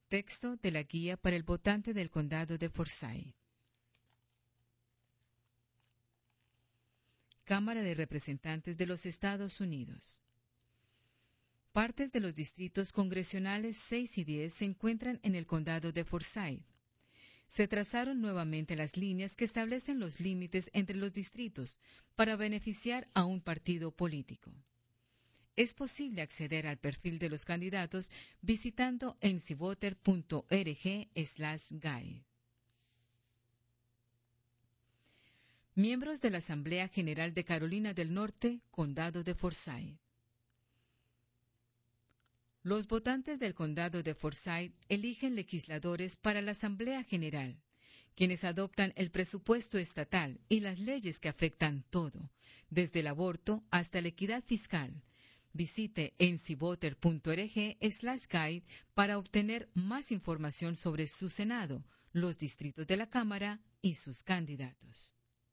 Texto de la guía para el votante del condado de Forsyth. Cámara de Representantes de los Estados Unidos. Partes de los distritos congresionales 6 y 10 se encuentran en el condado de Forsyth. Se trazaron nuevamente las líneas que establecen los límites entre los distritos para beneficiar a un partido político. Es posible acceder al perfil de los candidatos visitando ncvoter.org/guide. Miembros de la Asamblea General de Carolina del Norte, Condado de Forsyth. Los votantes del Condado de Forsyth eligen legisladores para la Asamblea General, quienes adoptan el presupuesto estatal y las leyes que afectan todo, desde el aborto hasta la equidad fiscal. Visite ncvoter.org/guide para obtener más información sobre su Senado, los distritos de la Cámara y sus candidatos.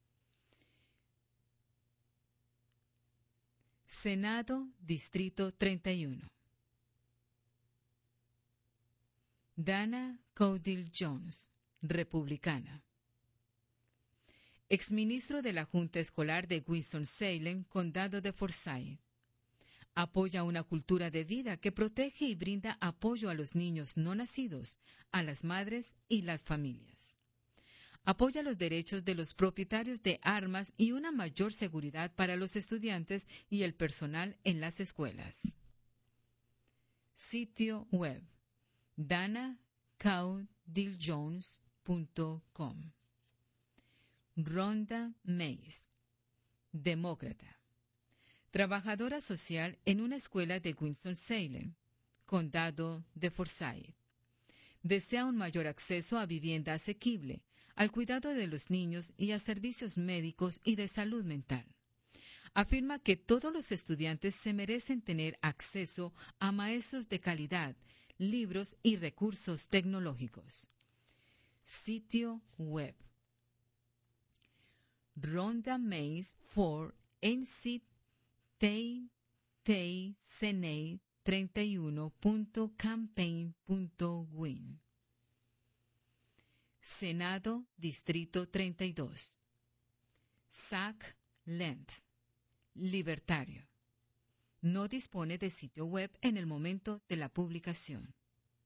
Senado, Distrito 31. Dana Caudill Jones, republicana. Exministro de la Junta Escolar de Winston-Salem, Condado de Forsyth. Apoya una cultura de vida que protege y brinda apoyo a los niños no nacidos, a las madres y las familias. Apoya los derechos de los propietarios de armas y una mayor seguridad para los estudiantes y el personal en las escuelas. Sitio web: danacauddilljones.com. Rhonda Mays, demócrata. Trabajadora social en una escuela de Winston-Salem, Condado de Forsyth. Desea un mayor acceso a vivienda asequible, al cuidado de los niños y a servicios médicos y de salud mental. Afirma que todos los estudiantes se merecen tener acceso a maestros de calidad, libros y recursos tecnológicos. Sitio web: Rhonda Mays for nctsenate31.campaign.win. Senado, Distrito 32. Zach Lentz, libertario. No dispone de sitio web en el momento de la publicación.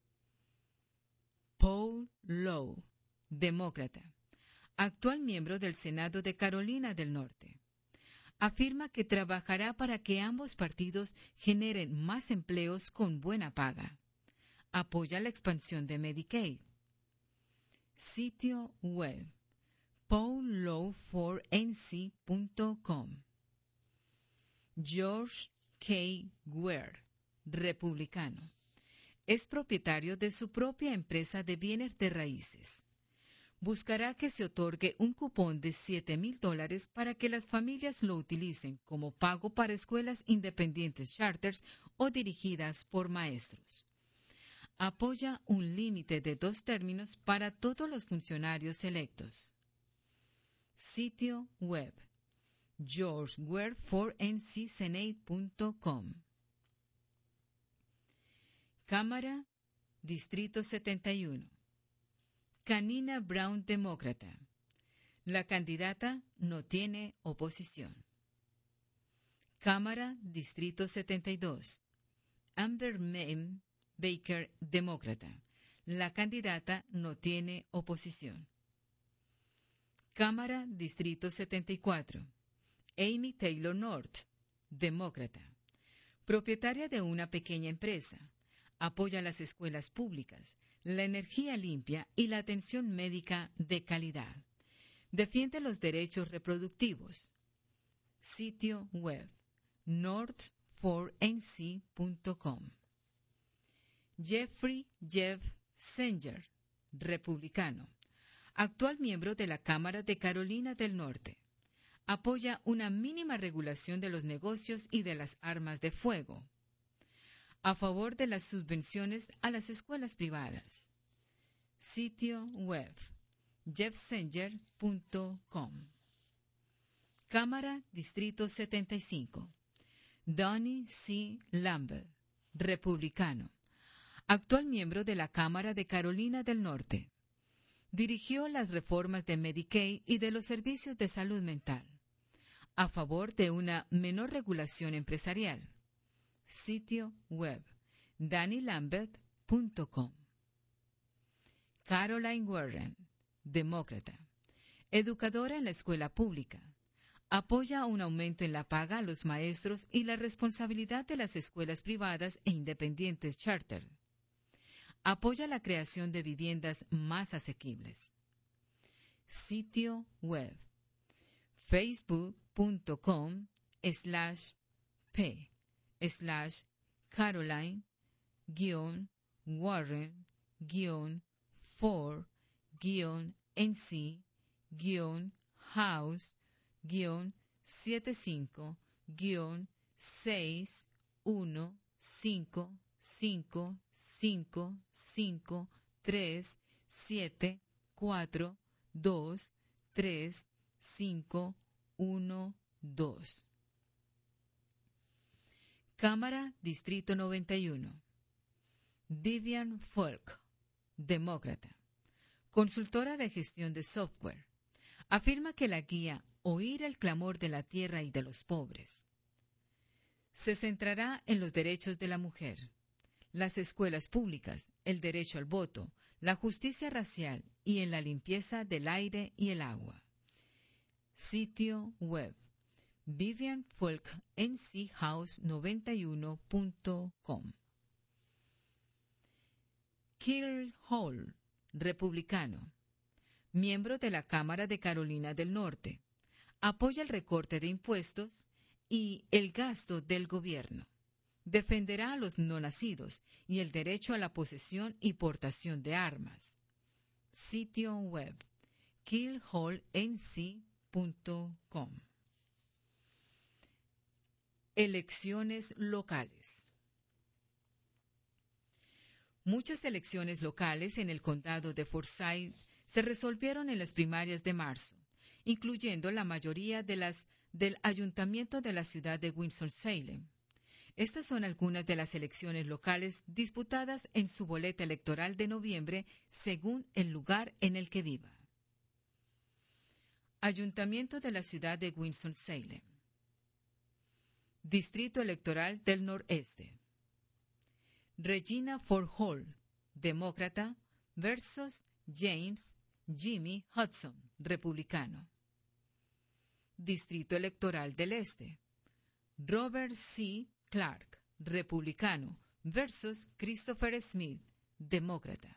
Paul Lowe, demócrata. Actual miembro del Senado de Carolina del Norte. Afirma que trabajará para que ambos partidos generen más empleos con buena paga. Apoya la expansión de Medicaid. Sitio web: paullowe4nc.com. George K. Weir, republicano. Es propietario de su propia empresa de bienes de raíces. Buscará que se otorgue un cupón de $7,000 para que las familias lo utilicen como pago para escuelas independientes charters o dirigidas por maestros. Apoya un límite de 2 términos para todos los funcionarios electos. Sitio web: georgeweir4ncsenate.com. Cámara, Distrito 71. Canina Brown, demócrata. La candidata no tiene oposición. Cámara, Distrito 72. Amber Mame Baker, demócrata. La candidata no tiene oposición. Cámara, Distrito 74. Amy Taylor North, demócrata. Propietaria de una pequeña empresa. Apoya las escuelas públicas, la energía limpia y la atención médica de calidad. Defiende los derechos reproductivos. Sitio web: north4nc.com. Jeffrey Jeff Senger, republicano. Actual miembro de la Cámara de Carolina del Norte. Apoya una mínima regulación de los negocios y de las armas de fuego. A favor de las subvenciones a las escuelas privadas. Sitio web: jeffsenger.com. Cámara, Distrito 75. Donnie C. Lambert, republicano. actual miembro de la Cámara de Carolina del Norte. Dirigió las reformas de Medicaid y de los servicios de salud mental, a favor de una menor regulación empresarial. Sitio web dannylambert.com. Caroline Warren, demócrata, educadora en la escuela pública. Apoya un aumento en la paga a los maestros y la responsabilidad de las escuelas privadas e independientes charter. Apoya la creación de viviendas más asequibles. Sitio web facebook.com/p/carolyn-warren-c-house-75-5-5-5-6-1-5-5-5-3-7-4-2-3-5-1-2. Cámara Distrito 91. Vivian Falk, demócrata, consultora de gestión de software. Afirma que la guía Oír el clamor de la tierra y de los pobres se centrará en los derechos de la mujer, las escuelas públicas, el derecho al voto, la justicia racial y en la limpieza del aire y el agua. Sitio web vivianfolknchouse91.com. Kyle Hall, republicano, miembro de la Cámara de Carolina del Norte, apoya el recorte de impuestos y el gasto del gobierno. Defenderá a los no nacidos y el derecho a la posesión y portación de armas. Sitio web kylehallnc.com. Elecciones locales. Muchas elecciones locales en el condado de Forsyth se resolvieron en las primarias de marzo, incluyendo la mayoría de las del ayuntamiento de la ciudad de Winston-Salem. Estas son algunas de las elecciones locales disputadas en su boleta electoral de noviembre según el lugar en el que viva. Ayuntamiento de la ciudad de Winston-Salem. Distrito Electoral del Noreste. Regina Ford Hall, demócrata, versus James Jimmy Hudson, republicano. Distrito Electoral del Este. Robert C. Clark, republicano, versus Christopher Smith, demócrata.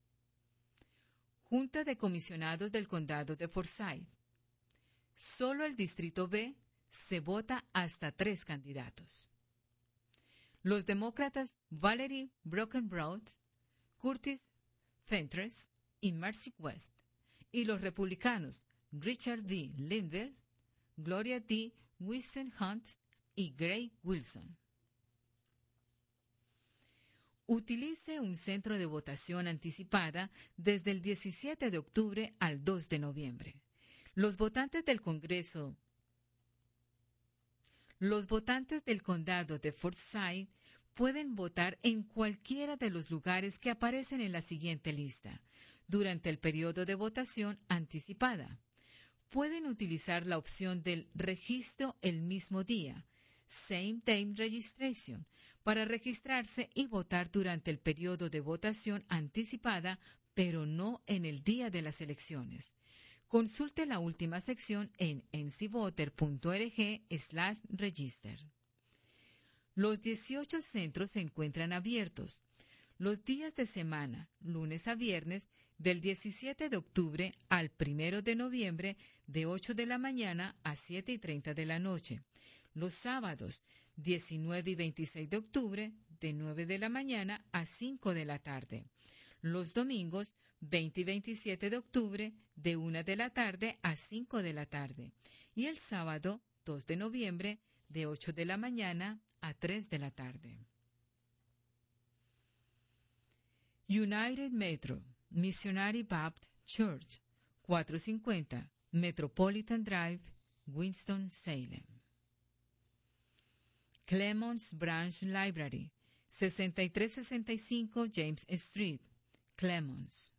Junta de Comisionados del Condado de Forsyth. Solo el Distrito B se vota hasta 3 candidatos. Los demócratas Valerie Brockenbrough, Curtis Fentress y Mercy West, y los republicanos Richard D. Lindbergh, Gloria D. Wisenhunt y Gray Wilson. Utilice un centro de votación anticipada desde el 17 de octubre al 2 de noviembre. Los votantes del condado de Forsyth pueden votar en cualquiera de los lugares que aparecen en la siguiente lista durante el periodo de votación anticipada. Pueden utilizar la opción del registro el mismo día, Same Day Registration, para registrarse y votar durante el periodo de votación anticipada, pero no en el día de las elecciones. Consulte la última sección en ncvoter.org/register. Los 18 centros se encuentran abiertos los días de semana, lunes a viernes, del 17 de octubre al 1 de noviembre, de 8 de la mañana a 7:30 de la noche. Los sábados, 19 y 26 de octubre, de 9 de la mañana a 5 de la tarde. Los domingos, 20 y 27 de octubre, de 1 de la tarde a 5 de la tarde. Y el sábado, 2 de noviembre, de 8 de la mañana a 3 de la tarde. United Metro, Missionary Baptist Church, 450 Metropolitan Drive, Winston-Salem. Clemons Branch Library, 6365 James Street, Clemons.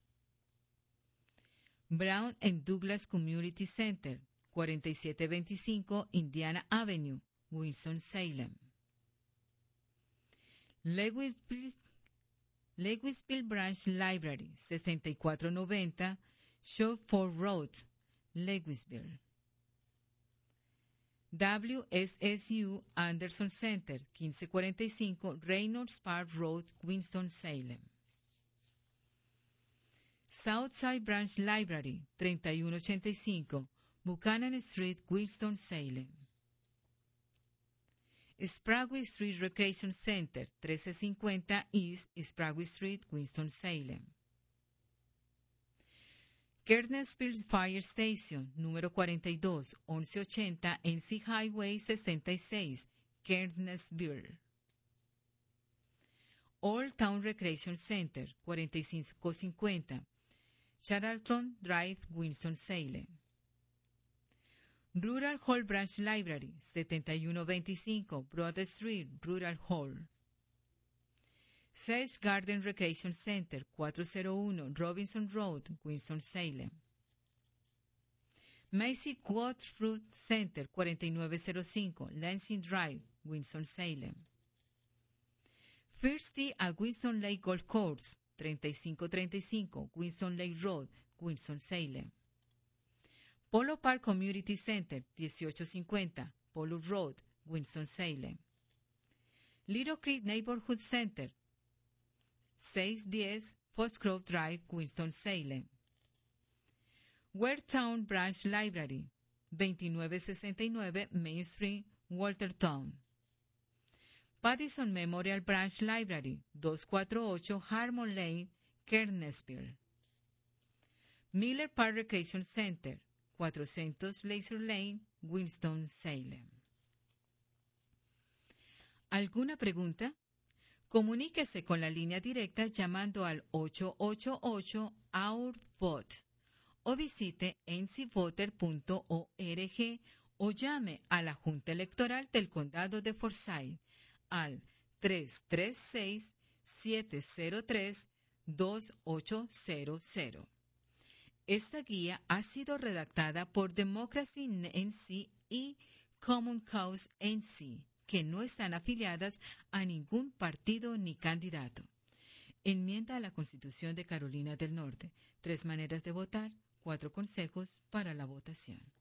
Brown and Douglas Community Center, 4725 Indiana Avenue, Winston-Salem. Lewisville Branch Library, 6490 Shreveport Road, Lewisville. WSSU Anderson Center, 1545 Reynolds Park Road, Winston-Salem. Southside Branch Library, 3185 Buchanan Street, Winston-Salem. Sprague Street Recreation Center, 1350 East Sprague Street, Winston-Salem. Kearnesville Fire Station, número 42, 1180 NC Highway 66, Kearnesville. Old Town Recreation Center, 4550 Charlton Drive, Winston-Salem. Rural Hall Branch Library, 7125 Broad Street, Rural Hall. Sage Garden Recreation Center, 401 Robinson Road, Winston-Salem. Macy Quad Fruit Center, 4905 Lansing Drive, Winston-Salem. First Tee at Winston Lake Golf Course, 3535 Winston Lake Road, Winston-Salem. Polo Park Community Center, 1850 Polo Road, Winston-Salem. Little Creek Neighborhood Center, 610 Foxcroft Drive, Winston-Salem. Waretown Branch Library, 2969 Main Street, Waltertown. Pattison Memorial Branch Library, 248 Harmon Lane, Kearnesville. Miller Park Recreation Center, 400 Laser Lane, Winston-Salem. ¿Alguna pregunta? Comuníquese con la línea directa llamando al 888-OUR-VOTE o visite ncvoter.org o llame a la Junta Electoral del Condado de Forsyth al 336-703-2800. Esta guía ha sido redactada por Democracy NC y Common Cause NC, que no están afiliadas a ningún partido ni candidato. Enmienda a la Constitución de Carolina del Norte. 3 maneras de votar, 4 consejos para la votación.